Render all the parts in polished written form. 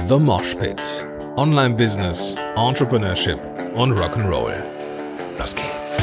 The Mosh Pit. Online Business, Entrepreneurship und Rock'n'Roll. Los geht's.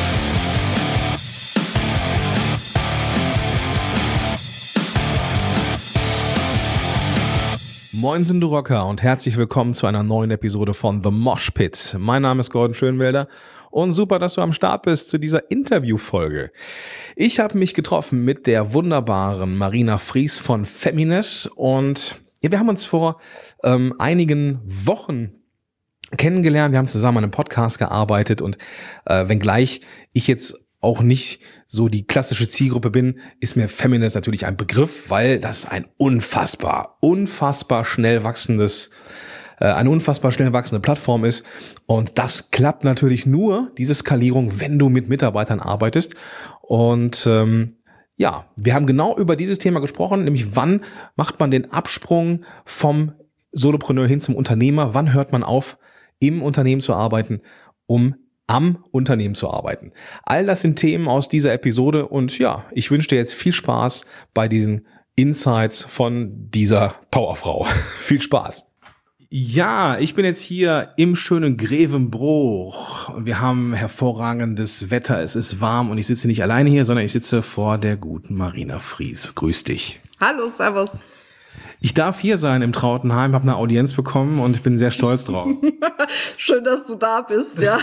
Moinsen, du Rocker, und herzlich willkommen zu einer neuen Episode von The Mosh Pit. Mein Name ist Gordon Schönwelder und super, dass du am Start bist zu dieser Interviewfolge. Ich habe mich getroffen mit der wunderbaren Marina Fries von Feminist und ja, wir haben uns vor einigen Wochen kennengelernt. Wir haben zusammen an einem Podcast gearbeitet und wenngleich ich jetzt auch nicht so die klassische Zielgruppe bin, ist mir Feminist natürlich ein Begriff, weil das ein unfassbar schnell wachsendes, eine unfassbar schnell wachsende Plattform ist. Und das klappt natürlich nur, diese Skalierung, wenn du mit Mitarbeitern arbeitest. Und ja, wir haben genau über dieses Thema gesprochen, nämlich wann macht man den Absprung vom Solopreneur hin zum Unternehmer, wann hört man auf, im Unternehmen zu arbeiten, um am Unternehmen zu arbeiten. All das sind Themen aus dieser Episode und ja, ich wünsche dir jetzt viel Spaß bei diesen Insights von dieser Powerfrau. Viel Spaß. Ja, ich bin jetzt hier im schönen Grevenbroich und wir haben hervorragendes Wetter, es ist warm und ich sitze nicht alleine hier, sondern ich sitze vor der guten Marina Fries. Grüß dich. Hallo, servus. Ich darf hier sein im Trautenheim, habe eine Audienz bekommen und ich bin sehr stolz drauf. Schön, dass du da bist, ja.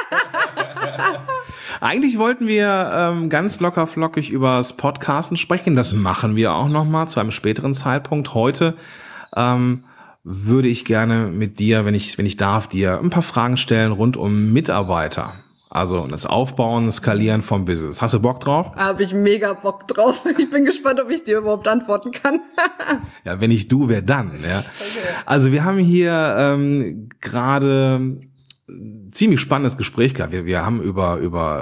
Eigentlich wollten wir ganz locker flockig über das Podcasten sprechen. Das machen wir auch nochmal zu einem späteren Zeitpunkt. Heute würde ich gerne mit dir, wenn ich darf, dir ein paar Fragen stellen rund um Mitarbeiter. Also das Aufbauen, Skalieren vom Business. Hast du Bock drauf? Habe ich mega Bock drauf. Ich bin gespannt, ob ich dir überhaupt antworten kann. Ja, wenn nicht du, wer dann? Ja. Okay. Also wir haben hier gerade ziemlich spannendes Gespräch gehabt. Wir haben über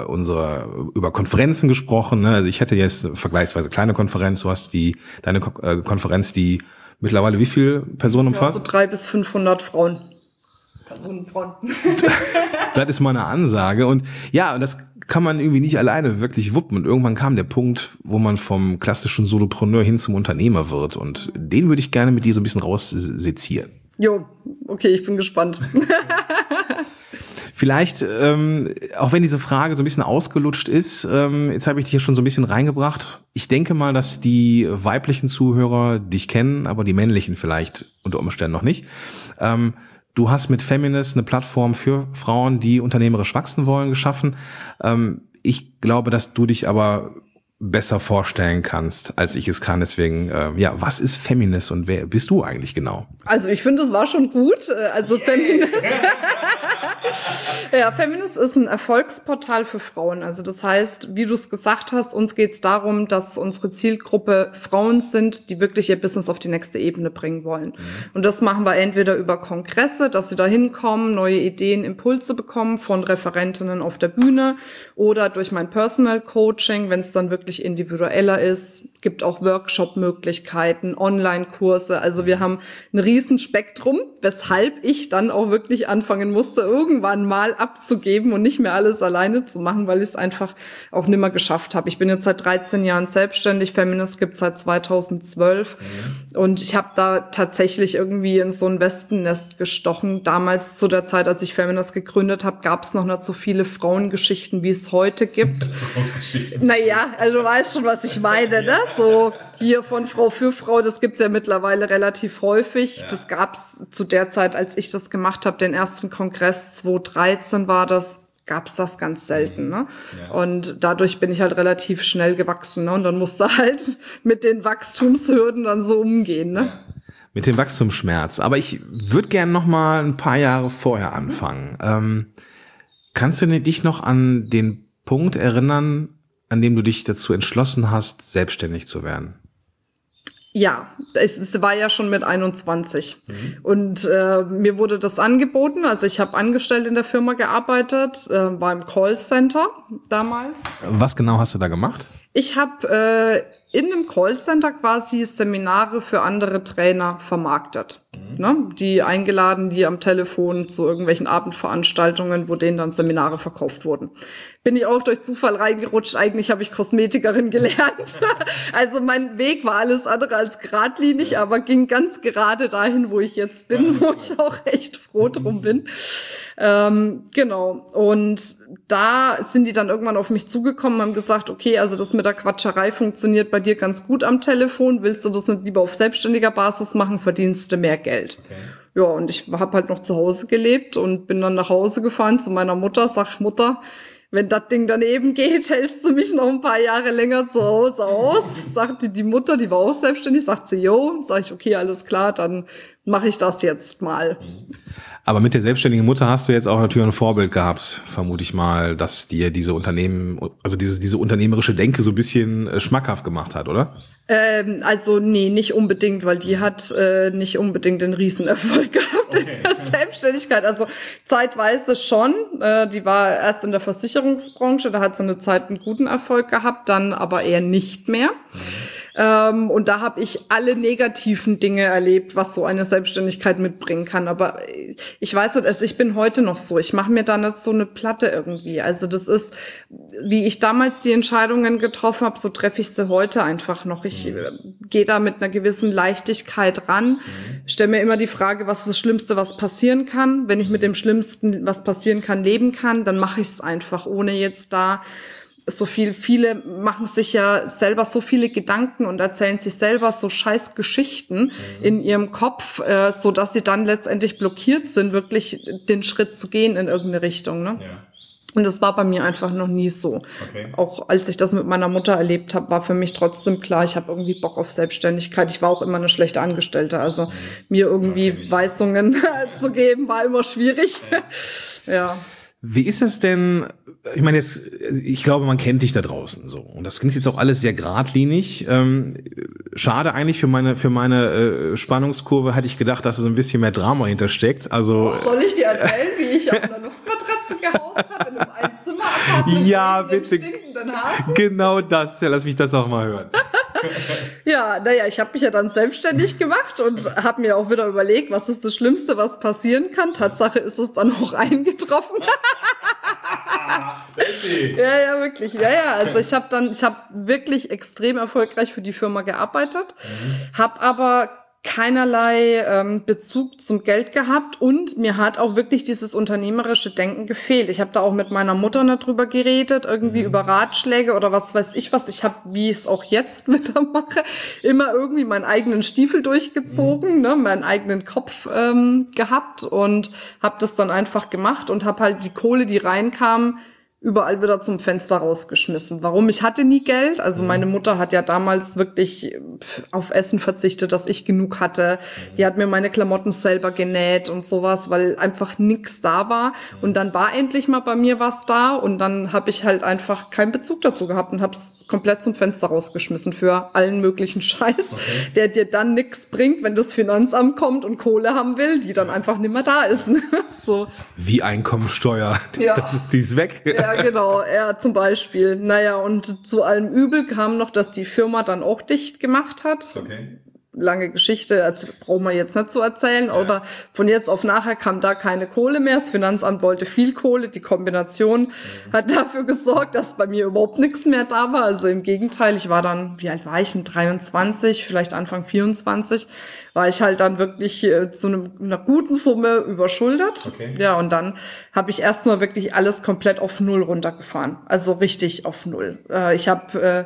Konferenzen gesprochen. Ne? Also ich hätte jetzt eine vergleichsweise kleine Konferenz. Du hast deine Konferenz, die mittlerweile wie viele Personen umfasst? Ja, so 300 bis 500 Frauen. Das ist mal eine Ansage. Und ja, das kann man irgendwie nicht alleine wirklich wuppen. Und irgendwann kam der Punkt, wo man vom klassischen Solopreneur hin zum Unternehmer wird. Und den würde ich gerne mit dir so ein bisschen raussezieren. Jo, okay, ich bin gespannt. Vielleicht, auch wenn diese Frage so ein bisschen ausgelutscht ist, jetzt habe ich dich hier schon so ein bisschen reingebracht. Ich denke mal, dass die weiblichen Zuhörer dich kennen, aber die männlichen vielleicht unter Umständen noch nicht. Du hast mit Feminist eine Plattform für Frauen, die unternehmerisch wachsen wollen, geschaffen. Ich glaube, dass du dich aber besser vorstellen kannst, als ich es kann. Deswegen, ja, was ist Feminist und wer bist du eigentlich genau? Also ich finde, es war schon gut. Also Feminist. Ja, Feminist ist ein Erfolgsportal für Frauen. Also das heißt, wie du es gesagt hast, uns geht es darum, dass unsere Zielgruppe Frauen sind, die wirklich ihr Business auf die nächste Ebene bringen wollen. Mhm. Und das machen wir entweder über Kongresse, dass sie da hinkommen, neue Ideen, Impulse bekommen von Referentinnen auf der Bühne oder durch mein Personal Coaching, wenn es dann wirklich individueller ist. Es gibt auch Workshop-Möglichkeiten, Online-Kurse. Also wir haben ein riesen Spektrum, weshalb ich dann auch wirklich anfangen musste, irgendwann mal abzugeben und nicht mehr alles alleine zu machen, weil ich es einfach auch nimmer geschafft habe. Ich bin jetzt seit 13 Jahren selbstständig, Feminist gibt es seit 2012 und ich habe da tatsächlich irgendwie in so ein Wespennest gestochen. Damals zu der Zeit, als ich Feminist gegründet habe, gab es noch nicht so viele Frauengeschichten, wie es heute gibt. Naja, also du weißt schon, was ich meine, ne? So hier von Frau für Frau, das gibt's ja mittlerweile relativ häufig. Ja. Das gab's zu der Zeit, als ich das gemacht habe, den ersten Kongress 2013 war das, gab's das ganz selten. Ne? Ja. Und dadurch bin ich halt relativ schnell gewachsen. Ne? Und dann musste halt mit den Wachstumshürden dann so umgehen. Ne? Ja. Mit dem Wachstumsschmerz. Aber ich würde gerne noch mal ein paar Jahre vorher anfangen. Kannst du dich noch an den Punkt erinnern, an dem du dich dazu entschlossen hast, selbstständig zu werden? Ja, es war ja schon mit 21. Und mir wurde das angeboten. Also ich habe angestellt in der Firma gearbeitet, beim Callcenter damals. Was genau hast du da gemacht? Ich habe in einem Callcenter quasi Seminare für andere Trainer vermarktet. Ne? Die eingeladen, die am Telefon zu irgendwelchen Abendveranstaltungen, wo denen dann Seminare verkauft wurden. bin ich auch durch Zufall reingerutscht. Eigentlich habe ich Kosmetikerin gelernt. Also mein Weg war alles andere als geradlinig, aber ging ganz gerade dahin, wo ich jetzt bin, wo ich auch echt froh drum bin. Genau. Und da sind die dann irgendwann auf mich zugekommen, haben gesagt, okay, also das mit der Quatscherei funktioniert bei dir ganz gut am Telefon. Willst du das nicht lieber auf selbstständiger Basis machen? Verdienst du mehr Geld? Okay. Ja, und ich habe halt noch zu Hause gelebt und bin dann nach Hause gefahren zu meiner Mutter, sag, Mutter, wenn das Ding daneben geht, hältst du mich noch ein paar Jahre länger zu Hause aus? Sagte die Mutter, die war auch selbstständig, sagt sie, jo. Sag ich, okay, alles klar, dann mache ich das jetzt mal. Aber mit der selbstständigen Mutter hast du jetzt auch natürlich ein Vorbild gehabt, vermute ich mal, dass dir diese Unternehmen, also diese unternehmerische Denke so ein bisschen schmackhaft gemacht hat, oder? Also nee, nicht unbedingt, weil die hat nicht unbedingt den Riesenerfolg gehabt in der Selbstständigkeit. Also zeitweise schon. Die war erst in der Versicherungsbranche, da hat sie eine Zeit einen guten Erfolg gehabt, dann aber eher nicht mehr. Und da habe ich alle negativen Dinge erlebt, was so eine Selbstständigkeit mitbringen kann. Aber ich weiß nicht, also ich bin heute noch so. Ich mache mir da nicht so eine Platte irgendwie. Also das ist, wie ich damals die Entscheidungen getroffen habe, so treffe ich sie heute einfach noch. Ich gehe da mit einer gewissen Leichtigkeit ran, stelle mir immer die Frage, was ist das Schlimmste, was passieren kann? Wenn ich mit dem Schlimmsten, was passieren kann, leben kann, dann mache ich es einfach, ohne jetzt da so viel, viele machen sich ja selber so viele Gedanken und erzählen sich selber so scheiß Geschichten in ihrem Kopf, so dass sie dann letztendlich blockiert sind, wirklich den Schritt zu gehen in irgendeine Richtung, ne? Ja. Und das war bei mir einfach noch nie so. Okay. Auch als ich das mit meiner Mutter erlebt habe, war für mich trotzdem klar, ich habe irgendwie Bock auf Selbstständigkeit. Ich war auch immer eine schlechte Angestellte, also mir irgendwie Weisungen zu geben, war immer schwierig. Ja. Wie ist es denn, ich meine jetzt, ich glaube, man kennt dich da draußen so und das klingt jetzt auch alles sehr geradlinig. Schade eigentlich für meine Spannungskurve hätte ich gedacht, dass so ein bisschen mehr Drama hintersteckt. Also soll ich dir erzählen, wie ich auf einer Luftmatratze gehaust habe in einem Einzimmer-Apartment? Ja, bitte. Genau das. Ja, lass mich das auch mal hören. Ja, naja, ich habe mich ja dann selbstständig gemacht und habe mir auch wieder überlegt, was ist das Schlimmste, was passieren kann. Tatsache ist es dann auch eingetroffen. Ja, wirklich. Ja, also ich habe wirklich extrem erfolgreich für die Firma gearbeitet, habe aber keinerlei Bezug zum Geld gehabt und mir hat auch wirklich dieses unternehmerische Denken gefehlt. Ich habe da auch mit meiner Mutter nicht drüber geredet, irgendwie über Ratschläge oder was weiß ich was. Ich habe, wie ich es auch jetzt wieder mache, immer irgendwie meinen eigenen Stiefel durchgezogen, ne, meinen eigenen Kopf gehabt und habe das dann einfach gemacht und habe halt die Kohle, die reinkam, überall wieder zum Fenster rausgeschmissen. Warum? Ich hatte nie Geld. Also meine Mutter hat ja damals wirklich auf Essen verzichtet, dass ich genug hatte. Die hat mir meine Klamotten selber genäht und sowas, weil einfach nichts da war. Und dann war endlich mal bei mir was da und dann habe ich halt einfach keinen Bezug dazu gehabt und habe es komplett zum Fenster rausgeschmissen für allen möglichen Scheiß, der dir dann nichts bringt, wenn das Finanzamt kommt und Kohle haben will, die dann einfach nicht mehr da ist. So. Wie Einkommensteuer. Ja. Die ist weg. Ja, genau. Ja, zum Beispiel. Naja, und zu allem Übel kam noch, dass die Firma dann auch dicht gemacht hat. Okay. Lange Geschichte, brauchen wir jetzt nicht zu erzählen, aber von jetzt auf nachher kam da keine Kohle mehr. Das Finanzamt wollte viel Kohle. Die Kombination hat dafür gesorgt, dass bei mir überhaupt nichts mehr da war. Also im Gegenteil, ich war dann, wie alt war ich? 23, vielleicht Anfang 24, war ich halt dann wirklich zu einer guten Summe überschuldet. Okay. Ja, und dann habe ich erstmal wirklich alles komplett auf Null runtergefahren. Also richtig auf Null. Ich habe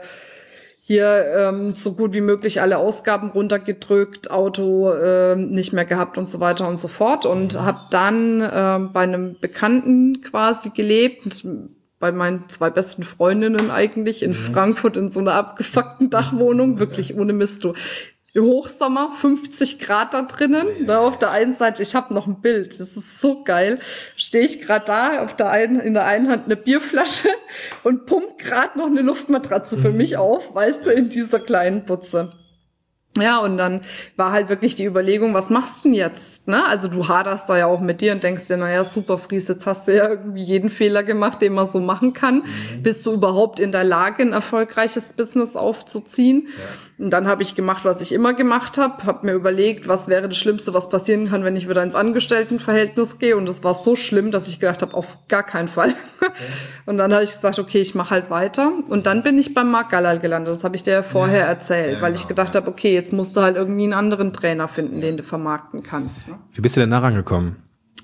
hier so gut wie möglich alle Ausgaben runtergedrückt, Auto nicht mehr gehabt und so weiter und so fort. Und habe dann bei einem Bekannten quasi gelebt, bei meinen 2 besten Freundinnen eigentlich, in Frankfurt in so einer abgefuckten Dachwohnung, wirklich ohne Mist, du. Im Hochsommer, 50 Grad da drinnen. Da auf der einen Seite, ich habe noch ein Bild, das ist so geil. Stehe ich gerade da, in der einen Hand eine Bierflasche und pump gerade noch eine Luftmatratze für mich auf, weißt du, in dieser kleinen Butze. Ja, und dann war halt wirklich die Überlegung, was machst du denn jetzt? Ne? Also du haderst da ja auch mit dir und denkst dir, naja, super, Fries, jetzt hast du ja irgendwie jeden Fehler gemacht, den man so machen kann. Bist du überhaupt in der Lage, ein erfolgreiches Business aufzuziehen? Ja. Und dann habe ich gemacht, was ich immer gemacht habe mir überlegt, was wäre das Schlimmste, was passieren kann, wenn ich wieder ins Angestelltenverhältnis gehe. Und das war so schlimm, dass ich gedacht habe, auf gar keinen Fall. Okay. Und dann habe ich gesagt, okay, ich mache halt weiter. Und dann bin ich beim Marc Gallal gelandet. Das habe ich dir ja vorher erzählt, weil ich gedacht habe, okay, jetzt musst du halt irgendwie einen anderen Trainer finden, den du vermarkten kannst. Ne? Wie bist du denn da rangekommen?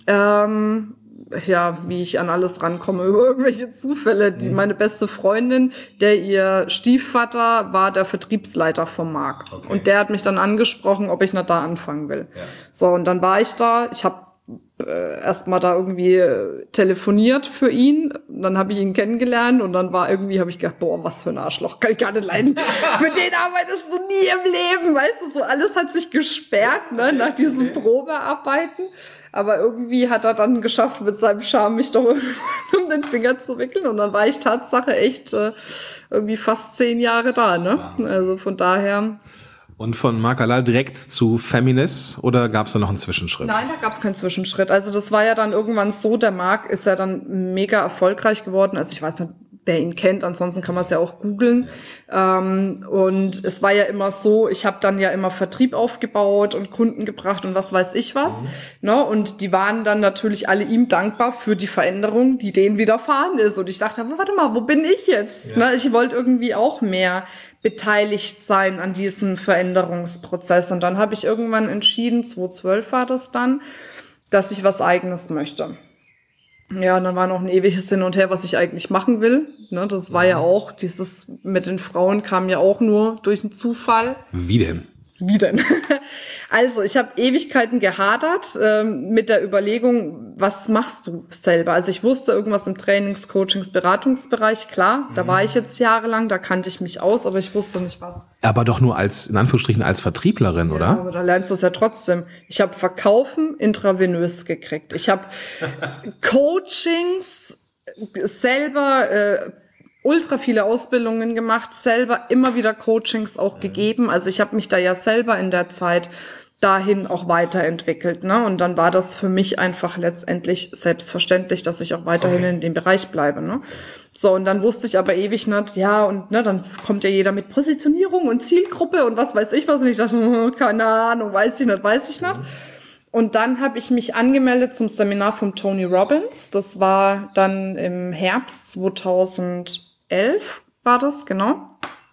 Wie ich an alles rankomme, über irgendwelche Zufälle. Meine beste Freundin, ihr Stiefvater war der Vertriebsleiter vom Marc. Okay. Und der hat mich dann angesprochen, ob ich noch da anfangen will. Ja. So, und dann war ich da. Ich habe erst mal da irgendwie telefoniert für ihn. Dann habe ich ihn kennengelernt und dann habe ich gedacht, boah, was für ein Arschloch, kann ich gar nicht leiden. Für den arbeitest du nie im Leben, weißt du, so alles hat sich gesperrt, ne, nach diesem Probearbeiten. Aber irgendwie hat er dann geschafft, mit seinem Charme mich doch um den Finger zu wickeln. Und dann war ich Tatsache echt irgendwie fast 10 Jahre da, ne? Wahnsinn. Also von daher. Und von Marc Gallal direkt zu Feminis oder gab es da noch einen Zwischenschritt? Nein, da gab es keinen Zwischenschritt. Also das war ja dann irgendwann so, der Marc ist ja dann mega erfolgreich geworden. Also ich weiß nicht, wer ihn kennt, ansonsten kann man es ja auch googeln. Und es war ja immer so, ich habe dann ja immer Vertrieb aufgebaut und Kunden gebracht und was weiß ich was. Ne? Und die waren dann natürlich alle ihm dankbar für die Veränderung, die denen widerfahren ist. Und ich dachte, warte mal, wo bin ich jetzt? Ja. Ne? Ich wollte irgendwie auch mehr beteiligt sein an diesem Veränderungsprozess. Und dann habe ich irgendwann entschieden, 2012 war das dann, dass ich was Eigenes möchte. Ja, und dann war noch ein ewiges Hin und Her, was ich eigentlich machen will. Ne, das war ja auch, dieses mit den Frauen kam ja auch nur durch einen Zufall. Wie denn? Also, ich habe Ewigkeiten gehadert mit der Überlegung, was machst du selber? Also ich wusste irgendwas im Trainings-, Coachings-, Beratungsbereich, klar, da war ich jetzt jahrelang, da kannte ich mich aus, aber ich wusste nicht was. Aber doch nur als, in Anführungsstrichen, als Vertrieblerin, oder? Ja, aber da lernst du es ja trotzdem. Ich habe Verkaufen intravenös gekriegt. Ich habe Coachings selber ultra viele Ausbildungen gemacht, selber immer wieder Coachings auch gegeben. Also ich habe mich da ja selber in der Zeit dahin auch weiterentwickelt, ne? Und dann war das für mich einfach letztendlich selbstverständlich, dass ich auch weiterhin in dem Bereich bleibe, ne? So, und dann wusste ich aber ewig nicht, ja, und ne, dann kommt ja jeder mit Positionierung und Zielgruppe und was weiß ich was. Und ich dachte, keine Ahnung, weiß ich nicht. Und dann habe ich mich angemeldet zum Seminar von Tony Robbins. Das war dann im Herbst 2011 war das, genau.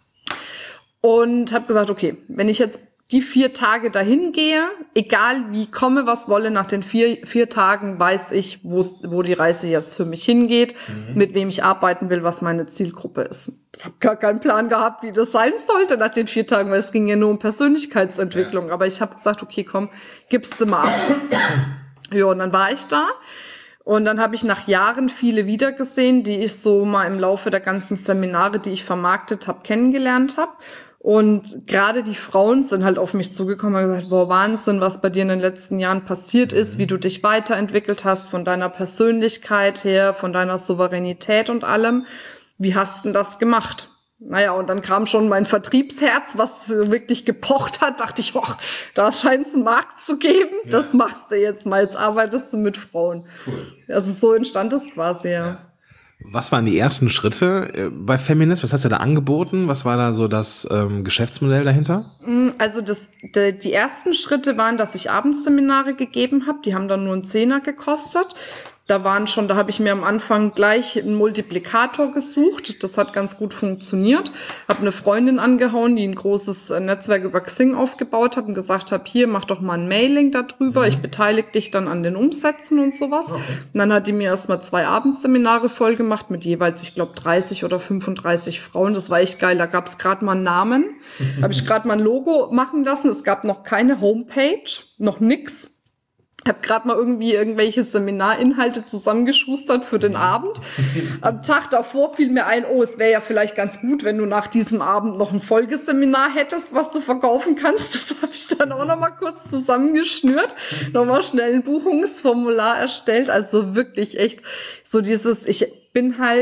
Und habe gesagt, okay, wenn ich jetzt die 4 Tage dahin gehe, egal wie komme, was wolle, nach den 4 Tagen weiß ich, wo die Reise jetzt für mich hingeht, mit wem ich arbeiten will, was meine Zielgruppe ist. Ich habe gar keinen Plan gehabt, wie das sein sollte nach den 4 Tagen, weil es ging ja nur um Persönlichkeitsentwicklung. Ja. Aber ich habe gesagt, okay, komm, gib's mal ab. Ja, und dann war ich da. Und dann habe ich nach Jahren viele wiedergesehen, die ich so mal im Laufe der ganzen Seminare, die ich vermarktet habe, kennengelernt habe. Und gerade die Frauen sind halt auf mich zugekommen und gesagt, boah, Wahnsinn, was bei dir in den letzten Jahren passiert ist, wie du dich weiterentwickelt hast, von deiner Persönlichkeit her, von deiner Souveränität und allem. Wie hast denn das gemacht? Naja, und dann kam schon mein Vertriebsherz, was wirklich gepocht hat, dachte ich, da scheint es einen Markt zu geben, das machst du jetzt mal, jetzt arbeitest du mit Frauen. Cool. Also so entstand es quasi, ja. Was waren die ersten Schritte bei Feminist? Was hast du da angeboten? Was war da so das Geschäftsmodell dahinter? Also die ersten Schritte waren, dass ich Abendseminare gegeben habe. Die haben dann nur einen 10er gekostet. Da habe ich mir am Anfang gleich einen Multiplikator gesucht. Das hat ganz gut funktioniert. Habe eine Freundin angehauen, die ein großes Netzwerk über Xing aufgebaut hat und gesagt habe, hier, mach doch mal ein Mailing darüber. Ich beteilige dich dann an den Umsätzen und sowas. Okay. Und dann hat die mir erstmal 2 Abendseminare voll gemacht mit jeweils, ich glaube, 30 oder 35 Frauen. Das war echt geil. Da gab es gerade mal einen Namen. Habe ich gerade mal ein Logo machen lassen. Es gab noch keine Homepage, noch nix. Ich habe gerade mal irgendwie irgendwelche Seminarinhalte zusammengeschustert für den Abend. Am Tag davor fiel mir ein, es wäre ja vielleicht ganz gut, wenn du nach diesem Abend noch ein Folgeseminar hättest, was du verkaufen kannst. Das habe ich dann auch noch mal kurz zusammengeschnürt, noch mal schnell ein Buchungsformular erstellt. Also wirklich echt so dieses, ich bin halt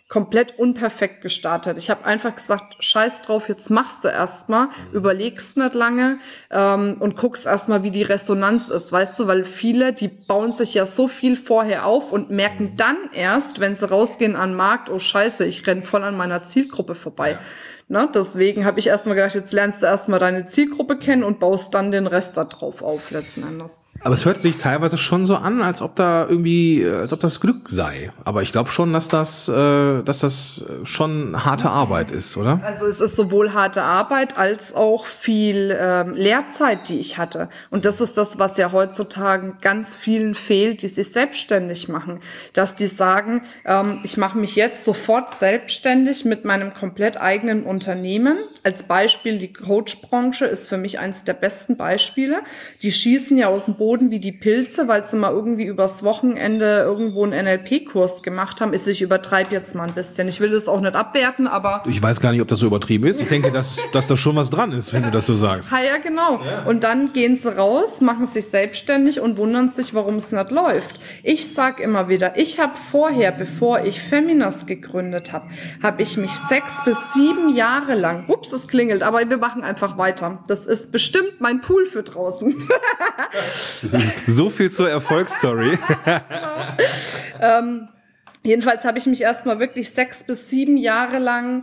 komplett unperfekt gestartet. Ich habe einfach gesagt, scheiß drauf, jetzt machst du erstmal, überlegst nicht lange und guckst erstmal, wie die Resonanz ist, weißt du, weil viele, die bauen sich ja so viel vorher auf und merken dann erst, wenn sie rausgehen an den Markt, oh scheiße, ich renn voll an meiner Zielgruppe vorbei. Ja. Ne? Deswegen habe ich erstmal gedacht, jetzt lernst du erstmal deine Zielgruppe kennen und baust dann den Rest da drauf auf, letzten Endes. Aber es hört sich teilweise schon so an, als ob das Glück sei. Aber ich glaube schon, dass das schon harte Arbeit ist, oder? Also es ist sowohl harte Arbeit als auch viel Lehrzeit, die ich hatte. Und das ist das, was ja heutzutage ganz vielen fehlt, die sich selbstständig machen. Dass die sagen, ich mache mich jetzt sofort selbstständig mit meinem komplett eigenen Unternehmen. Als Beispiel, die Coachbranche ist für mich eines der besten Beispiele. Die schießen ja aus dem Boden wie die Pilze, weil sie mal irgendwie übers Wochenende irgendwo einen NLP-Kurs gemacht haben. Ich übertreibe jetzt mal ein bisschen. Ich will das auch nicht abwerten, aber... Ich weiß gar nicht, ob das so übertrieben ist. Ich denke, dass da schon was dran ist, wenn du das so sagst. Ja, genau. Ja. Und dann gehen sie raus, machen sich selbstständig und wundern sich, warum es nicht läuft. Ich sag immer wieder, ich habe vorher, bevor ich Feminas gegründet habe, habe ich mich 6 bis 7 Jahre lang, es klingelt, aber wir machen einfach weiter. Das ist bestimmt mein Pool für draußen. So viel zur Erfolgsstory. Jedenfalls habe ich mich erstmal wirklich 6 bis 7 Jahre lang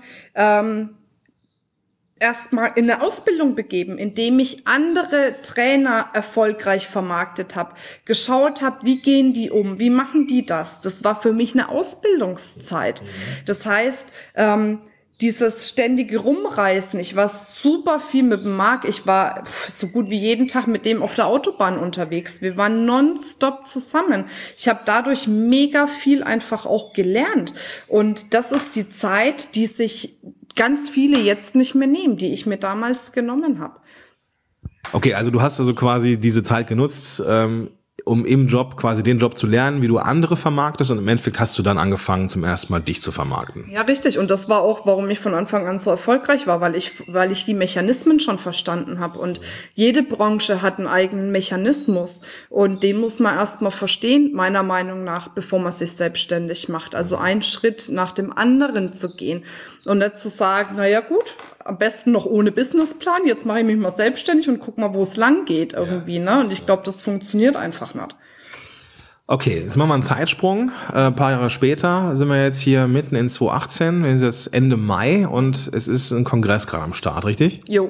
erstmal in eine Ausbildung begeben, indem ich andere Trainer erfolgreich vermarktet habe, geschaut habe, wie gehen die um, wie machen die das. Das war für mich eine Ausbildungszeit. Das heißt, dieses ständige Rumreißen, ich war super viel mit dem Marc, ich war so gut wie jeden Tag mit dem auf der Autobahn unterwegs. Wir waren nonstop zusammen. Ich habe dadurch mega viel einfach auch gelernt. Und das ist die Zeit, die sich ganz viele jetzt nicht mehr nehmen, die ich mir damals genommen habe. Okay, also du hast also quasi diese Zeit genutzt, um im Job quasi den Job zu lernen, wie du andere vermarktest, und im Endeffekt hast du dann angefangen, zum ersten Mal dich zu vermarkten. Ja, richtig. Und das war auch, warum ich von Anfang an so erfolgreich war, weil ich die Mechanismen schon verstanden habe. Und jede Branche hat einen eigenen Mechanismus. Und den muss man erstmal verstehen, meiner Meinung nach, bevor man sich selbstständig macht. Also einen Schritt nach dem anderen zu gehen. Und nicht zu sagen, naja gut, am besten noch ohne Businessplan, jetzt mache ich mich mal selbstständig und guck mal, wo es lang geht irgendwie, ne? Und ich glaube, das funktioniert einfach nicht. Okay, jetzt machen wir einen Zeitsprung. Ein paar Jahre später sind wir jetzt hier mitten in 2018, wir sind jetzt Ende Mai und es ist ein Kongress gerade am Start, richtig? Jo.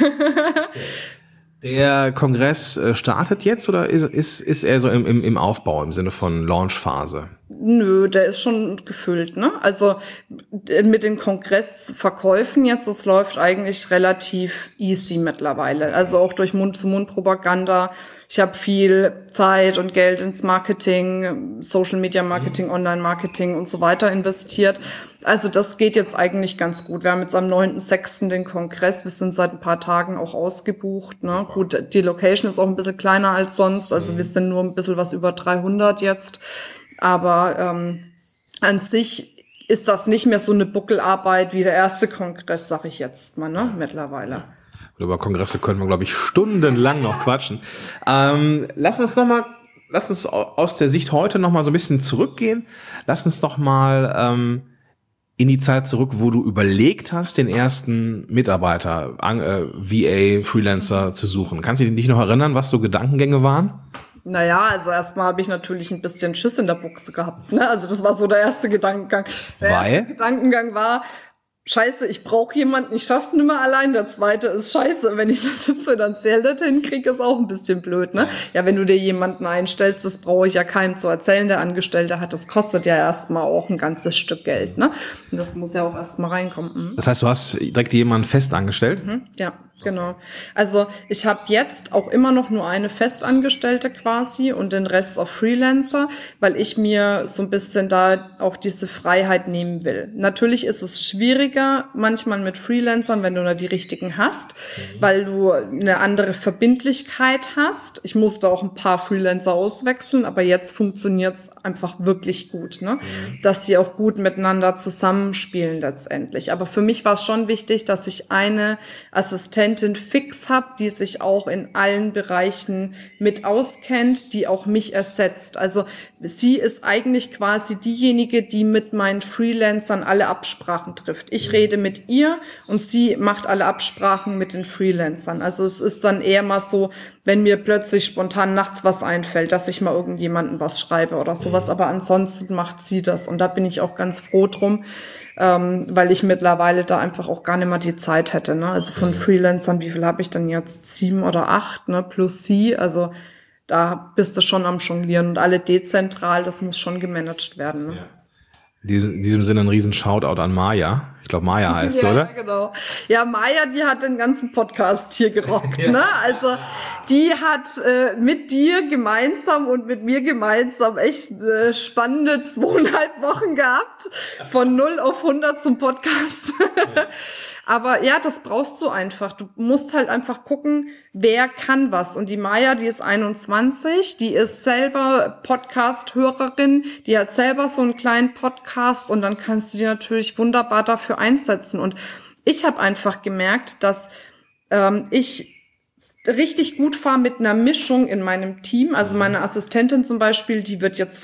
Der Kongress startet jetzt oder ist er so im Aufbau, im Sinne von Launchphase? Nö, der ist schon gefüllt, ne? Also mit den Kongressverkäufen jetzt, das läuft eigentlich relativ easy mittlerweile. Also auch durch Mund-zu-Mund-Propaganda. Ich habe viel Zeit und Geld ins Marketing, Social-Media-Marketing, Online-Marketing und so weiter investiert. Also das geht jetzt eigentlich ganz gut. Wir haben jetzt am 9.6. den Kongress. Wir sind seit ein paar Tagen auch ausgebucht, ne? Gut, die Location ist auch ein bisschen kleiner als sonst. Also wir sind nur ein bisschen was über 300 jetzt. Aber an sich ist das nicht mehr so eine Buckelarbeit wie der erste Kongress, sag ich jetzt mal, ne, mittlerweile. Über Kongresse können wir, glaube ich, stundenlang noch quatschen. Lass uns aus der Sicht heute noch mal so ein bisschen zurückgehen. Lass uns noch mal in die Zeit zurück, wo du überlegt hast, den ersten Mitarbeiter, VA, Freelancer zu suchen. Kannst du dich noch erinnern, was so Gedankengänge waren? Naja, also erstmal habe ich natürlich ein bisschen Schiss in der Buchse gehabt, ne? Also das war so der erste Gedankengang. Der erste Gedankengang war, scheiße, ich brauche jemanden, ich schaff's nicht mehr allein. Der zweite ist scheiße, wenn ich das jetzt finanziell nicht hinkriege, ist auch ein bisschen blöd, ne? Ja, wenn du dir jemanden einstellst, das brauche ich ja keinem zu erzählen, der Angestellte hat, das kostet ja erstmal auch ein ganzes Stück Geld, ne? Und das muss ja auch erstmal reinkommen. Das heißt, du hast direkt jemanden fest angestellt? Ja. Genau. Also ich habe jetzt auch immer noch nur eine Festangestellte quasi und den Rest auf Freelancer, weil ich mir so ein bisschen da auch diese Freiheit nehmen will. Natürlich ist es schwieriger manchmal mit Freelancern, wenn du da die richtigen hast, weil du eine andere Verbindlichkeit hast. Ich musste auch ein paar Freelancer auswechseln, aber jetzt funktioniert es einfach wirklich gut, ne? Dass die auch gut miteinander zusammenspielen letztendlich. Aber für mich war es schon wichtig, dass ich eine Assistentin Assistentin fix habe, die sich auch in allen Bereichen mit auskennt, die auch mich ersetzt. Also sie ist eigentlich quasi diejenige, die mit meinen Freelancern alle Absprachen trifft. Ich rede mit ihr und sie macht alle Absprachen mit den Freelancern. Also es ist dann eher mal so, wenn mir plötzlich spontan nachts was einfällt, dass ich mal irgendjemanden was schreibe oder sowas. Aber ansonsten macht sie das. Und da bin ich auch ganz froh drum, weil ich mittlerweile da einfach auch gar nicht mehr die Zeit hätte. Ne? Also von Freelancern, wie viel habe ich denn jetzt? 7 oder 8, ne? Plus sie. Also da bist du schon am Jonglieren. Und alle dezentral, das muss schon gemanagt werden. Ne? Ja. In diesem Sinne ein riesen Shoutout an Maja. Ich glaube, Maja heißt, oder? Ja, genau. Ja, Maja, die hat den ganzen Podcast hier gerockt, ne? Also, die hat mit dir gemeinsam und mit mir gemeinsam echt spannende 2,5 Wochen gehabt. Von 0 auf 100 zum Podcast. Ja. Aber ja, das brauchst du einfach. Du musst halt einfach gucken, wer kann was. Und die Maja, die ist 21, die ist selber Podcast-Hörerin, die hat selber so einen kleinen Podcast und dann kannst du die natürlich wunderbar dafür einsetzen. Und ich habe einfach gemerkt, dass ich richtig gut fahre mit einer Mischung in meinem Team. Also meine Assistentin zum Beispiel, die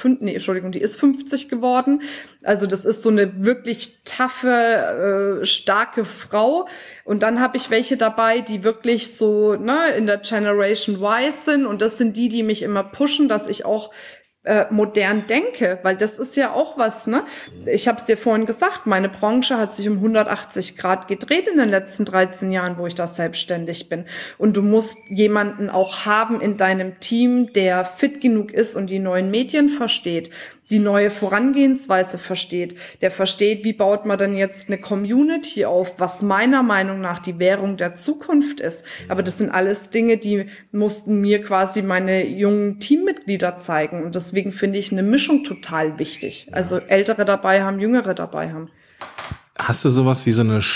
ist 50 geworden. Also das ist so eine wirklich taffe, starke Frau. Und dann habe ich welche dabei, die wirklich so in der Generation Y sind. Und das sind die mich immer pushen, dass ich auch modern denke, weil das ist ja auch was, ne? Ich habe es dir vorhin gesagt, meine Branche hat sich um 180 Grad gedreht in den letzten 13 Jahren, wo ich da selbstständig bin. Und du musst jemanden auch haben in deinem Team, der fit genug ist und die neuen Medien versteht, die neue Vorangehensweise versteht, der versteht, wie baut man denn jetzt eine Community auf, was meiner Meinung nach die Währung der Zukunft ist. Aber das sind alles Dinge, die mussten mir quasi meine jungen Teammitglieder zeigen. Und deswegen finde ich eine Mischung total wichtig. Also Ältere dabei haben, Jüngere dabei haben. Hast du sowas wie so eine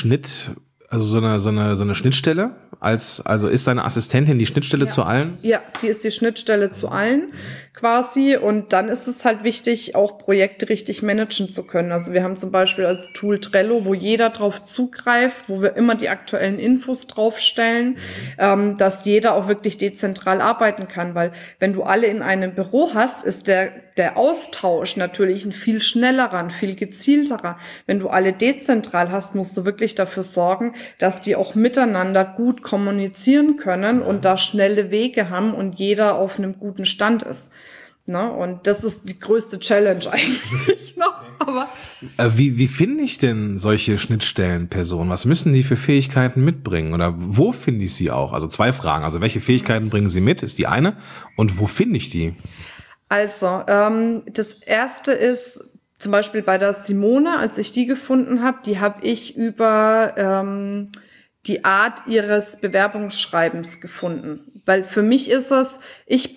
so eine Schnittstelle? Also ist deine Assistentin die Schnittstelle zu allen? Ja, die ist die Schnittstelle zu allen quasi. Und dann ist es halt wichtig, auch Projekte richtig managen zu können. Also wir haben zum Beispiel als Tool Trello, wo jeder drauf zugreift, wo wir immer die aktuellen Infos draufstellen, dass jeder auch wirklich dezentral arbeiten kann. Weil wenn du alle in einem Büro hast, ist der Austausch natürlich ein viel schnellerer, ein viel gezielterer. Wenn du alle dezentral hast, musst du wirklich dafür sorgen, dass die auch miteinander gut kommunizieren können und da schnelle Wege haben und jeder auf einem guten Stand ist. Ne? Und das ist die größte Challenge eigentlich noch. Aber wie finde ich denn solche Schnittstellenpersonen? Was müssen die für Fähigkeiten mitbringen? Oder wo finde ich sie auch? Also 2 Fragen. Also welche Fähigkeiten bringen sie mit, ist die eine. Und wo finde ich die? Also, das erste ist zum Beispiel bei der Simone, als ich die gefunden habe, die habe ich über die Art ihres Bewerbungsschreibens gefunden. Weil für mich ist es, ich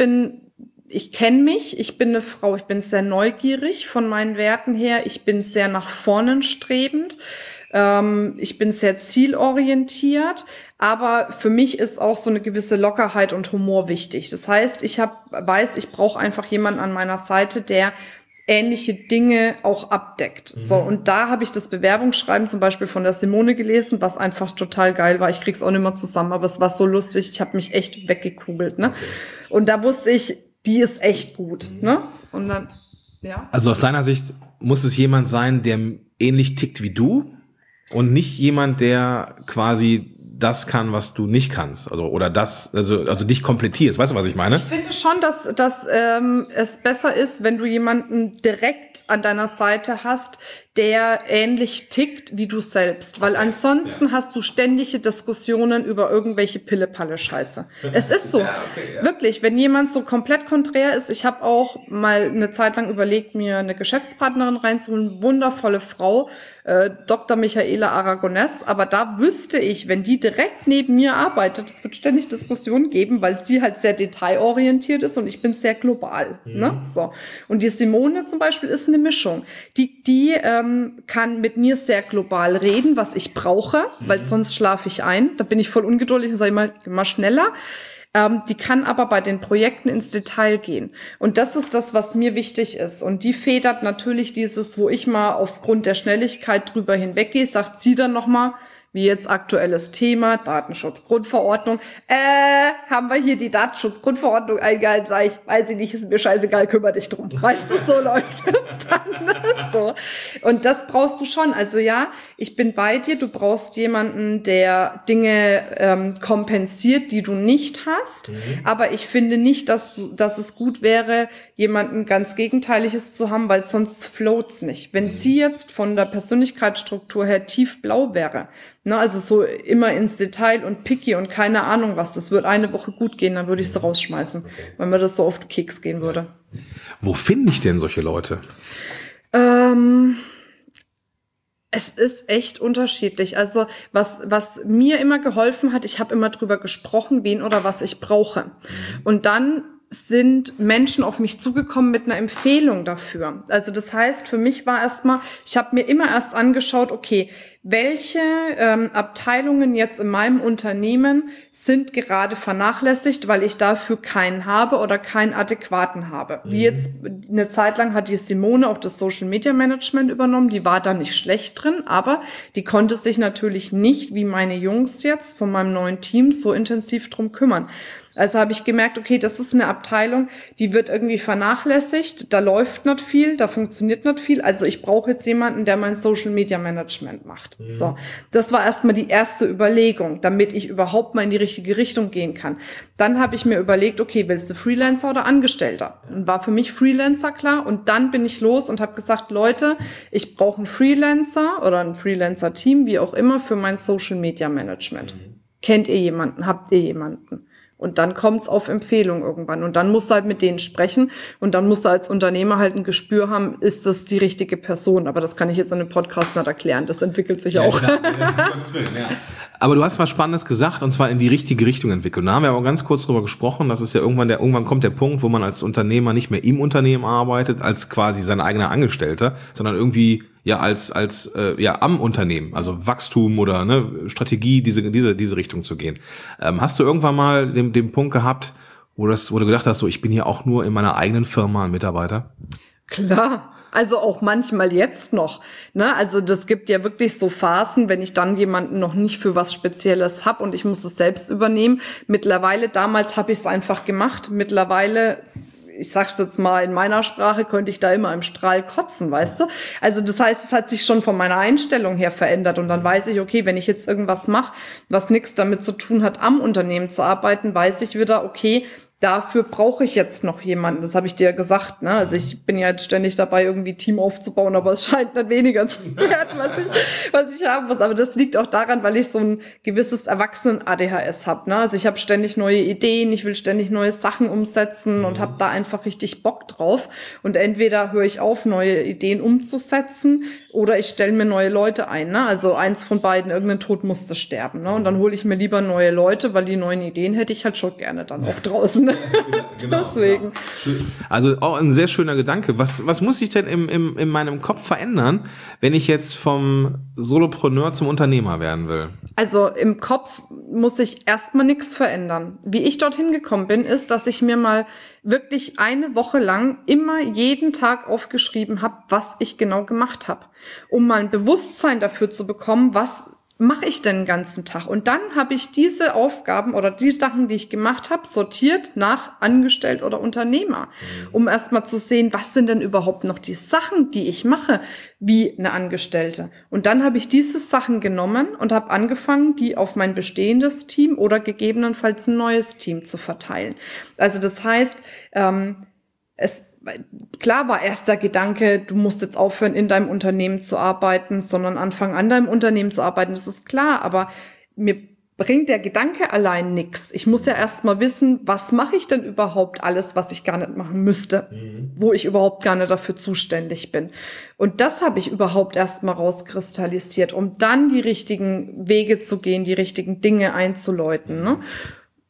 kenne mich, ich bin eine Frau, ich bin sehr neugierig von meinen Werten her, ich bin sehr nach vorne strebend, ich bin sehr zielorientiert, aber für mich ist auch so eine gewisse Lockerheit und Humor wichtig. Das heißt, ich brauche einfach jemanden an meiner Seite, der ähnliche Dinge auch abdeckt. So, und da habe ich das Bewerbungsschreiben zum Beispiel von der Simone gelesen, was einfach total geil war. Ich krieg's auch nicht mehr zusammen, aber es war so lustig. Ich habe mich echt weggekugelt, ne? Okay. Und da wusste ich, die ist echt gut, ne? Und dann, ja. Also aus deiner Sicht muss es jemand sein, der ähnlich tickt wie du und nicht jemand, der quasi das kann, was du nicht kannst, also dich komplettierst. Weißt du, was ich meine? Ich finde schon, dass es besser ist, wenn du jemanden direkt an deiner Seite hast, der ähnlich tickt wie du selbst, weil ansonsten hast du ständige Diskussionen über irgendwelche Pille-Palle-Scheiße. Es ist so. Wirklich, wenn jemand so komplett konträr ist, ich habe auch mal eine Zeit lang überlegt, mir eine Geschäftspartnerin reinzuholen, wundervolle Frau, Dr. Michaela Aragonés, aber da wüsste ich, wenn die direkt neben mir arbeitet, es wird ständig Diskussionen geben, weil sie halt sehr detailorientiert ist und ich bin sehr global. Ne? So. Und die Simone zum Beispiel ist eine Mischung. Die kann mit mir sehr global reden, was ich brauche, weil sonst schlafe ich ein. Da bin ich voll ungeduldig und sage immer schneller. Die kann aber bei den Projekten ins Detail gehen. Und das ist das, was mir wichtig ist. Und die federt natürlich dieses, wo ich mal aufgrund der Schnelligkeit drüber hinweggehe, sagt sie dann nochmal, Wie jetzt aktuelles Thema, Datenschutzgrundverordnung. Haben wir hier die Datenschutzgrundverordnung eingehalten? Sag ich, weiß ich nicht, ist mir scheißegal, kümmere dich drum. Weißt du, so läuft es dann. So. Und das brauchst du schon. Also ja, ich bin bei dir. Du brauchst jemanden, der Dinge kompensiert, die du nicht hast. Aber ich finde nicht, dass es gut wäre, jemanden ganz Gegenteiliges zu haben, weil sonst float's nicht. Wenn sie jetzt von der Persönlichkeitsstruktur her tiefblau wäre, ne, also so immer ins Detail und picky und keine Ahnung was, das wird eine Woche gut gehen, dann würde ich sie rausschmeißen, weil mir das so auf den Keks gehen würde. Wo finde ich denn solche Leute? Es ist echt unterschiedlich. Also was mir immer geholfen hat, ich habe immer drüber gesprochen, wen oder was ich brauche. Und dann sind Menschen auf mich zugekommen mit einer Empfehlung dafür. Also das heißt, für mich war erstmal, ich habe mir immer erst angeschaut, okay, welche Abteilungen jetzt in meinem Unternehmen sind gerade vernachlässigt, weil ich dafür keinen habe oder keinen adäquaten habe. Wie jetzt eine Zeit lang hat die Simone auch das Social Media Management übernommen, die war da nicht schlecht drin, aber die konnte sich natürlich nicht, wie meine Jungs jetzt von meinem neuen Team, so intensiv drum kümmern. Also habe ich gemerkt, okay, das ist eine Abteilung, die wird irgendwie vernachlässigt, da läuft nicht viel, da funktioniert nicht viel, also ich brauche jetzt jemanden, der mein Social Media Management macht. So, das war erstmal die erste Überlegung, damit ich überhaupt mal in die richtige Richtung gehen kann. Dann habe ich mir überlegt, okay, willst du Freelancer oder Angestellter? Und war für mich Freelancer klar und dann bin ich los und habe gesagt, Leute, ich brauche einen Freelancer oder ein Freelancer-Team, wie auch immer, für mein Social Media Management. Kennt ihr jemanden? Habt ihr jemanden? Und dann kommt's auf Empfehlung irgendwann. Und dann musst du halt mit denen sprechen. Und dann musst du als Unternehmer halt ein Gespür haben, ist das die richtige Person? Aber das kann ich jetzt in einem Podcast nicht erklären. Das entwickelt sich auch. Klar, ja. Aber du hast was Spannendes gesagt, und zwar in die richtige Richtung entwickeln. Da haben wir aber ganz kurz drüber gesprochen. Das ist ja irgendwann kommt der Punkt, wo man als Unternehmer nicht mehr im Unternehmen arbeitet, als quasi sein eigener Angestellter, sondern irgendwie ja als am Unternehmen, also Wachstum oder Strategie, diese Richtung zu gehen. Hast du irgendwann mal den Punkt gehabt, wo du gedacht hast, so ich bin hier auch nur in meiner eigenen Firma ein Mitarbeiter? Klar. Also auch manchmal jetzt noch, ne? Also das gibt ja wirklich so Phasen, wenn ich dann jemanden noch nicht für was Spezielles hab und ich muss es selbst übernehmen. Damals habe ich es einfach gemacht. Mittlerweile, ich sag's jetzt mal in meiner Sprache, könnte ich da immer im Strahl kotzen, weißt du? Also das heißt, es hat sich schon von meiner Einstellung her verändert und dann weiß ich, okay, wenn ich jetzt irgendwas mache, was nichts damit zu tun hat, am Unternehmen zu arbeiten, weiß ich wieder, okay, dafür brauche ich jetzt noch jemanden. Das habe ich dir ja gesagt, ne? Also ich bin ja jetzt ständig dabei, irgendwie Team aufzubauen, aber es scheint nicht weniger zu werden, was ich haben muss. Aber das liegt auch daran, weil ich so ein gewisses Erwachsenen-ADHS habe, ne? Also ich habe ständig neue Ideen, ich will ständig neue Sachen umsetzen und habe da einfach richtig Bock drauf. Und entweder höre ich auf, neue Ideen umzusetzen, oder ich stelle mir neue Leute ein, ne? Also eins von beiden, irgendein Tod musste sterben, ne? Und dann hole ich mir lieber neue Leute, weil die neuen Ideen hätte ich halt schon gerne dann auch draußen. Genau, deswegen. Genau. Also auch ein sehr schöner Gedanke. Was muss ich denn in meinem Kopf verändern, wenn ich jetzt vom Solopreneur zum Unternehmer werden will? Also im Kopf muss ich erstmal nichts verändern. Wie ich dorthin gekommen bin, ist, dass ich mir mal wirklich eine Woche lang immer jeden Tag aufgeschrieben habe, was ich genau gemacht habe, um mal ein Bewusstsein dafür zu bekommen, was mache ich denn den ganzen Tag? Und dann habe ich diese Aufgaben oder die Sachen, die ich gemacht habe, sortiert nach Angestellt oder Unternehmer, um erstmal zu sehen, was sind denn überhaupt noch die Sachen, die ich mache, wie eine Angestellte. Und dann habe ich diese Sachen genommen und habe angefangen, die auf mein bestehendes Team oder gegebenenfalls ein neues Team zu verteilen. Also das heißt, klar war erst der Gedanke, du musst jetzt aufhören, in deinem Unternehmen zu arbeiten, sondern anfangen, an deinem Unternehmen zu arbeiten. Das ist klar, aber mir bringt der Gedanke allein nichts. Ich muss ja erst mal wissen, was mache ich denn überhaupt alles, was ich gar nicht machen müsste, wo ich überhaupt gar nicht dafür zuständig bin. Und das habe ich überhaupt erst mal rauskristallisiert, um dann die richtigen Wege zu gehen, die richtigen Dinge einzuläuten, ne?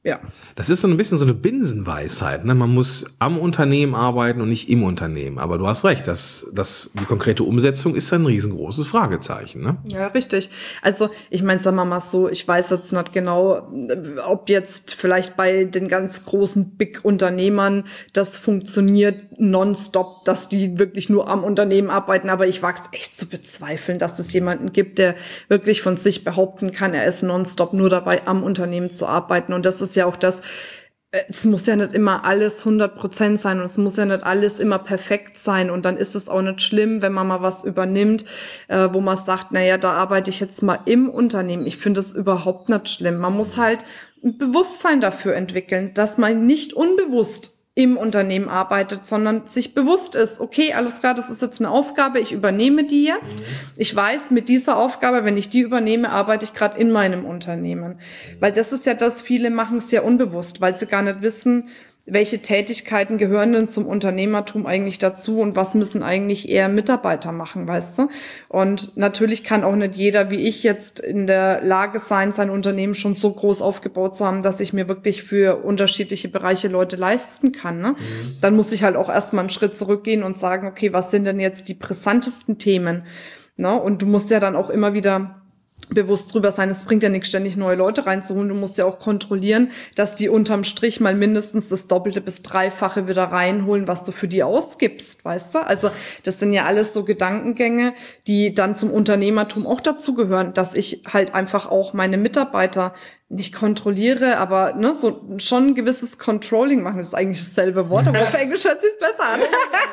Ja. Das ist so ein bisschen so eine Binsenweisheit, ne? Man muss am Unternehmen arbeiten und nicht im Unternehmen. Aber du hast recht, die konkrete Umsetzung ist ein riesengroßes Fragezeichen, ne? Ja, richtig. Also ich meine, sagen wir mal so, ich weiß jetzt nicht genau, ob jetzt vielleicht bei den ganz großen Big-Unternehmern das funktioniert nonstop, dass die wirklich nur am Unternehmen arbeiten, aber ich wage es echt zu bezweifeln, dass es jemanden gibt, der wirklich von sich behaupten kann, er ist nonstop nur dabei, am Unternehmen zu arbeiten. Und das ist ja auch das, es muss ja nicht immer alles 100% sein und es muss ja nicht alles immer perfekt sein und dann ist es auch nicht schlimm, wenn man mal was übernimmt, wo man sagt, naja, da arbeite ich jetzt mal im Unternehmen. Ich finde das überhaupt nicht schlimm. Man muss halt ein Bewusstsein dafür entwickeln, dass man nicht unbewusst im Unternehmen arbeitet, sondern sich bewusst ist, okay, alles klar, das ist jetzt eine Aufgabe, ich übernehme die jetzt. Ich weiß, mit dieser Aufgabe, wenn ich die übernehme, arbeite ich gerade in meinem Unternehmen. Weil das ist ja das, viele machen es ja unbewusst, weil sie gar nicht wissen, welche Tätigkeiten gehören denn zum Unternehmertum eigentlich dazu und was müssen eigentlich eher Mitarbeiter machen, weißt du? Und natürlich kann auch nicht jeder, wie ich jetzt, in der Lage sein, sein Unternehmen schon so groß aufgebaut zu haben, dass ich mir wirklich für unterschiedliche Bereiche Leute leisten kann, ne? Dann muss ich halt auch erstmal einen Schritt zurückgehen und sagen, okay, was sind denn jetzt die brisantesten Themen? Ne? Und du musst ja dann auch immer wieder bewusst drüber sein, es bringt ja nichts, ständig neue Leute reinzuholen. Du musst ja auch kontrollieren, dass die unterm Strich mal mindestens das Doppelte bis Dreifache wieder reinholen, was du für die ausgibst, weißt du? Also das sind ja alles so Gedankengänge, die dann zum Unternehmertum auch dazu gehören, dass ich halt einfach auch meine Mitarbeiter nicht kontrolliere, aber ne, so schon ein gewisses Controlling machen. Das ist eigentlich dasselbe Wort, aber auf Englisch hört sich's besser an.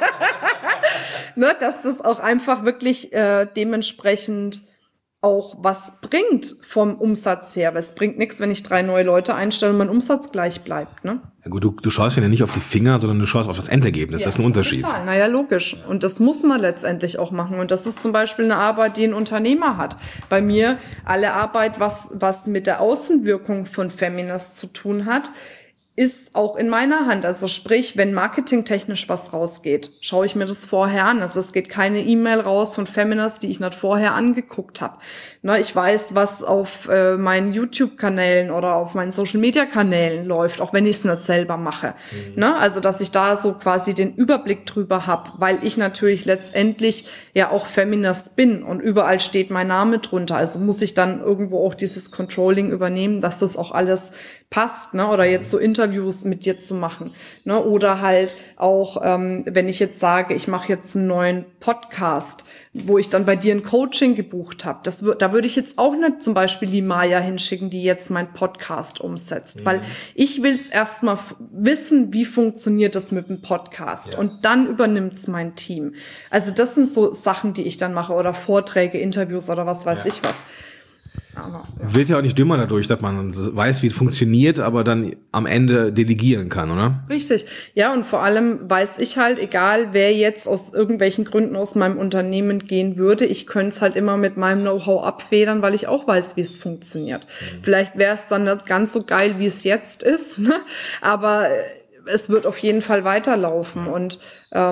Ne, dass das auch einfach wirklich dementsprechend auch was bringt vom Umsatz her. Weil es bringt nichts, wenn ich 3 neue Leute einstelle und mein Umsatz gleich bleibt, ne? Ja gut, du schaust ja nicht auf die Finger, sondern du schaust auf das Endergebnis. Ja, das ist ein Unterschied. Naja, logisch. Und das muss man letztendlich auch machen. Und das ist zum Beispiel eine Arbeit, die ein Unternehmer hat. Bei mir alle Arbeit, was mit der Außenwirkung von Feminist zu tun hat, ist auch in meiner Hand. Also sprich, wenn marketingtechnisch was rausgeht, schaue ich mir das vorher an. Also es geht keine E-Mail raus von Feminist, die ich nicht vorher angeguckt habe. Ich weiß, was auf meinen YouTube-Kanälen oder auf meinen Social-Media-Kanälen läuft, auch wenn ich es nicht selber mache. Also dass ich da so quasi den Überblick drüber habe, weil ich natürlich letztendlich ja auch Feminist bin und überall steht mein Name drunter. Also muss ich dann irgendwo auch dieses Controlling übernehmen, dass das auch alles passt, ne? Oder jetzt so Interviews mit dir zu machen, ne? Oder halt auch, wenn ich jetzt sage, ich mache jetzt einen neuen Podcast, wo ich dann bei dir ein Coaching gebucht habe, da würde ich jetzt auch nicht zum Beispiel die Maya hinschicken, die jetzt meinen Podcast umsetzt, weil ich will es erstmal wissen, wie funktioniert das mit dem Podcast und dann übernimmt's mein Team. Also das sind so Sachen, die ich dann mache oder Vorträge, Interviews oder was weiß ich was. Wird ja auch nicht dümmer dadurch, dass man weiß, wie es funktioniert, aber dann am Ende delegieren kann, oder? Richtig. Ja, und vor allem weiß ich halt, egal wer jetzt aus irgendwelchen Gründen aus meinem Unternehmen gehen würde, ich könnte es halt immer mit meinem Know-how abfedern, weil ich auch weiß, wie es funktioniert. Vielleicht wäre es dann nicht ganz so geil, wie es jetzt ist, ne? Aber es wird auf jeden Fall weiterlaufen. Und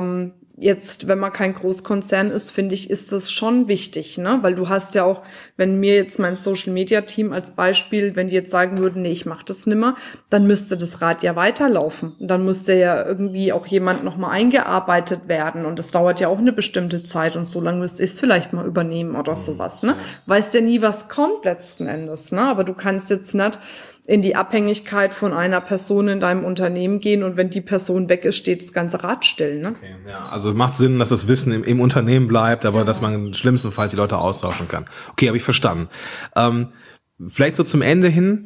jetzt, wenn man kein Großkonzern ist, finde ich, ist das schon wichtig, ne? Weil du hast ja auch, wenn mir jetzt mein Social-Media-Team als Beispiel, wenn die jetzt sagen würden, nee, ich mache das nimmer, dann müsste das Rad ja weiterlaufen. Und dann müsste ja irgendwie auch jemand nochmal eingearbeitet werden. Und das dauert ja auch eine bestimmte Zeit. Und so lange müsste ich es vielleicht mal übernehmen oder sowas, ne? Weißt ja nie, was kommt letzten Endes, ne? Aber du kannst jetzt nicht in die Abhängigkeit von einer Person in deinem Unternehmen gehen und wenn die Person weg ist, steht das ganze Rad still, ne? Okay, ja. Also macht Sinn, dass das Wissen im Unternehmen bleibt, aber dass man schlimmstenfalls die Leute austauschen kann. Okay, habe ich verstanden. Vielleicht so zum Ende hin,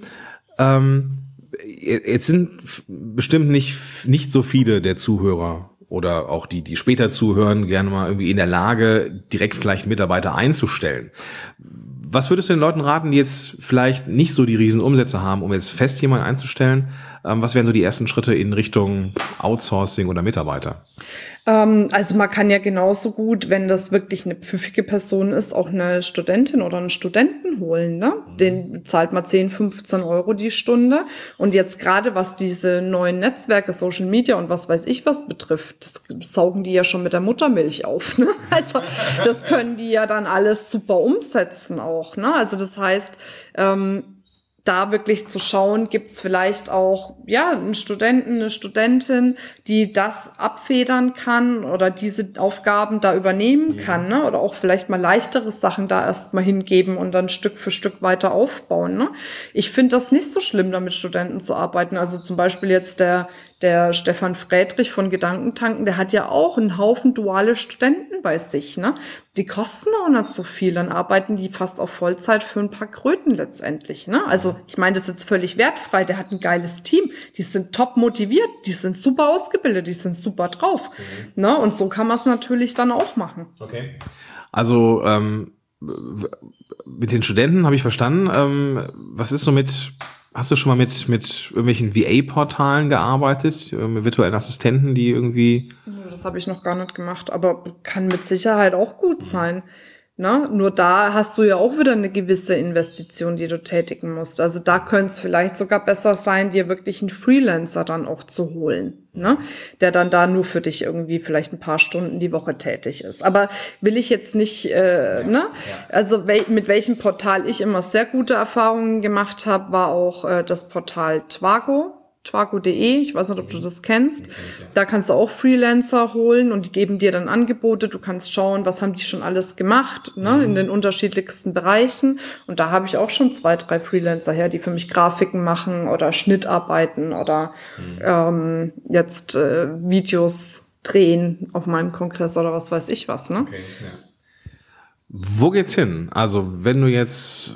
jetzt sind bestimmt nicht so viele der Zuhörer oder auch die später zuhören, gerne mal irgendwie in der Lage, direkt vielleicht Mitarbeiter einzustellen. Was würdest du den Leuten raten, die jetzt vielleicht nicht so die riesen Umsätze haben, um jetzt fest jemanden einzustellen? Was wären so die ersten Schritte in Richtung Outsourcing oder Mitarbeiter? Also man kann ja genauso gut, wenn das wirklich eine pfiffige Person ist, auch eine Studentin oder einen Studenten holen, ne? Den zahlt man 10, 15 Euro die Stunde. Und jetzt gerade was diese neuen Netzwerke, Social Media und was weiß ich was betrifft, das saugen die ja schon mit der Muttermilch auf, ne? Also das können die ja dann alles super umsetzen auch, ne? Also das heißt, da wirklich zu schauen, gibt's vielleicht auch einen Studenten, eine Studentin, die das abfedern kann oder diese Aufgaben da übernehmen kann, ne? Oder auch vielleicht mal leichtere Sachen da erstmal hingeben und dann Stück für Stück weiter aufbauen. Ne? Ich finde das nicht so schlimm, da mit Studenten zu arbeiten. Also zum Beispiel jetzt der Stefan Friedrich von Gedankentanken, der hat ja auch einen Haufen duale Studenten bei sich, ne? Die kosten auch nicht so viel, dann arbeiten die fast auf Vollzeit für ein paar Kröten letztendlich, ne? Also ich meine, das ist jetzt völlig wertfrei, der hat ein geiles Team, die sind top motiviert, die sind super ausgebildet, die sind super drauf, ne? Und so kann man es natürlich dann auch machen. Okay. Also mit den Studenten habe ich verstanden, was ist so hast du schon mal mit irgendwelchen VA-Portalen gearbeitet, mit virtuellen Assistenten, die irgendwie... Das habe ich noch gar nicht gemacht, aber kann mit Sicherheit auch gut sein. Ne? Nur da hast du ja auch wieder eine gewisse Investition, die du tätigen musst. Also da könnte es vielleicht sogar besser sein, dir wirklich einen Freelancer dann auch zu holen, ne? Der dann da nur für dich irgendwie vielleicht ein paar Stunden die Woche tätig ist. Aber will ich jetzt nicht, ne? Ja. Also mit welchem Portal ich immer sehr gute Erfahrungen gemacht habe, war auch das Portal Twago.de, ich weiß nicht, ob du das kennst. Da kannst du auch Freelancer holen und die geben dir dann Angebote. Du kannst schauen, was haben die schon alles gemacht, ne, in den unterschiedlichsten Bereichen. Und da habe ich auch schon 2, 3 Freelancer her, die für mich Grafiken machen oder Schnittarbeiten oder jetzt Videos drehen auf meinem Kongress oder was weiß ich was. Ne? Okay, ja. Wo geht's hin? Also wenn wir jetzt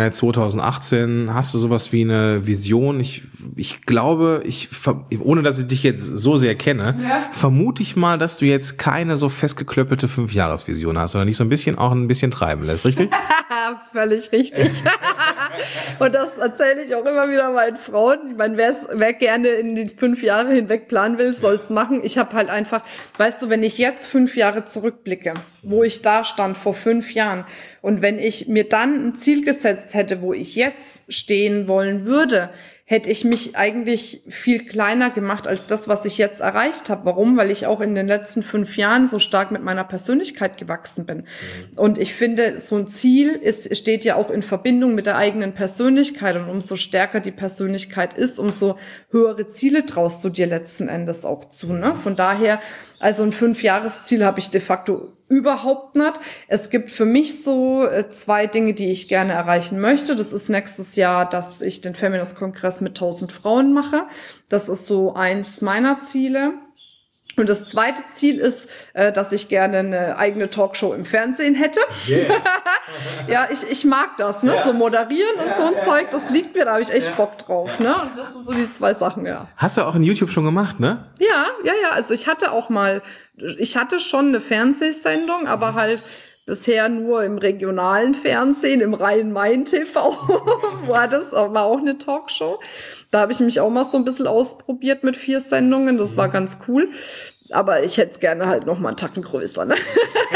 2018, hast du sowas wie eine Vision? Ich glaube, ohne dass ich dich jetzt so sehr kenne, vermute ich mal, dass du jetzt keine so festgeklöppelte 5-Jahres-Vision hast, sondern dich so ein bisschen treiben lässt, richtig? Völlig richtig. Und das erzähle ich auch immer wieder meinen Frauen. Ich meine, wer gerne in die 5 Jahre hinweg planen will, soll's machen. Ich habe halt einfach, weißt du, wenn ich jetzt 5 Jahre zurückblicke, wo ich da stand vor 5 Jahren und wenn ich mir dann ein Ziel gesetzt hätte, wo ich jetzt stehen wollen würde, hätte ich mich eigentlich viel kleiner gemacht als das, was ich jetzt erreicht habe. Warum? Weil ich auch in den letzten 5 Jahren so stark mit meiner Persönlichkeit gewachsen bin. Und ich finde, so ein Ziel steht ja auch in Verbindung mit der eigenen Persönlichkeit. Und umso stärker die Persönlichkeit ist, umso höhere Ziele traust du dir letzten Endes auch zu. Ne? Von daher, also ein 5-Jahres-Ziel habe ich de facto überhaupt nicht. Es gibt für mich so 2 Dinge, die ich gerne erreichen möchte. Das ist nächstes Jahr, dass ich den Feminist-Kongress mit 1000 Frauen mache. Das ist so eins meiner Ziele. Und das zweite Ziel ist, dass ich gerne eine eigene Talkshow im Fernsehen hätte. Yeah. Ja, ich mag das, ne? Ja. So moderieren und so ein Zeug, das liegt mir, da habe ich echt Bock drauf, ne? Und das sind so die 2 Sachen, ja. Hast du auch in YouTube schon gemacht, ne? Ja, also ich hatte schon eine Fernsehsendung, aber halt bisher nur im regionalen Fernsehen, im Rhein-Main-TV war auch eine Talkshow. Da habe ich mich auch mal so ein bisschen ausprobiert mit 4 Sendungen. Das war ganz cool. Aber ich hätte es gerne halt noch mal einen Tacken größer. Ne?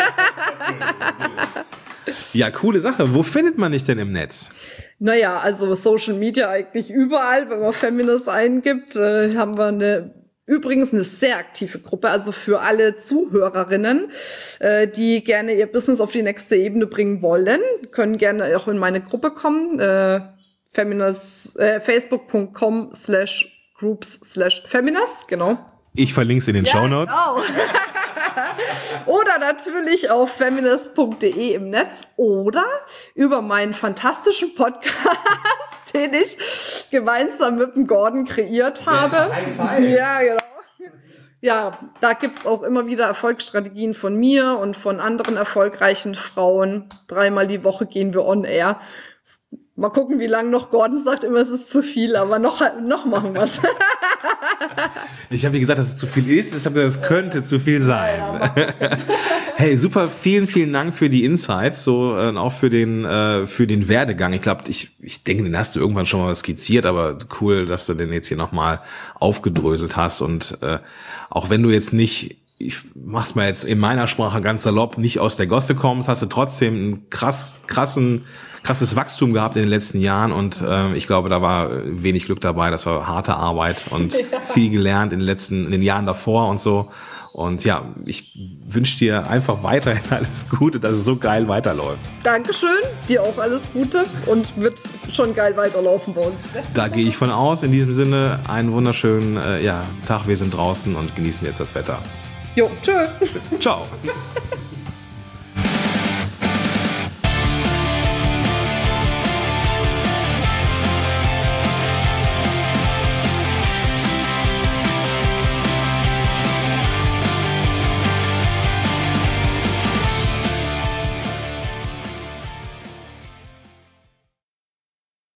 Ja, coole Sache. Wo findet man dich denn im Netz? Naja, also Social Media eigentlich überall. Wenn man Feminist eingibt, haben wir übrigens eine sehr aktive Gruppe, also für alle Zuhörerinnen, die gerne ihr Business auf die nächste Ebene bringen wollen, können gerne auch in meine Gruppe kommen, facebook.com/groups/feminist, genau. Ich verlinke es in den Shownotes. Genau. Oder natürlich auf feminist.de im Netz oder über meinen fantastischen Podcast, den ich gemeinsam mit dem Gordon kreiert habe. Ja, genau. Ja, da gibt's auch immer wieder Erfolgsstrategien von mir und von anderen erfolgreichen Frauen. 3-mal die Woche gehen wir on air. Mal gucken, wie lange noch. Gordon sagt immer, es ist zu viel, aber noch machen wir's. Ich habe, wie gesagt, dass es zu viel ist. Ich habe gesagt, es könnte zu viel sein. Ja, hey, super, vielen, vielen Dank für die Insights, so auch für den Werdegang. Ich glaube, ich denke, den hast du irgendwann schon mal skizziert, aber cool, dass du den jetzt hier nochmal aufgedröselt hast. Und auch wenn du jetzt nicht, ich mach's mal jetzt in meiner Sprache ganz salopp, nicht aus der Gosse kommst, hast du trotzdem ein krasses Wachstum gehabt in den letzten Jahren und ich glaube, da war wenig Glück dabei, das war harte Arbeit und viel gelernt in den Jahren davor und so Und ja, ich wünsche dir einfach weiterhin alles Gute, dass es so geil weiterläuft. Dankeschön, dir auch alles Gute und wird schon geil weiterlaufen bei uns. Ne? Da gehe ich von aus. In diesem Sinne, einen wunderschönen Tag. Wir sind draußen und genießen jetzt das Wetter. Jo, tschö. Ciao.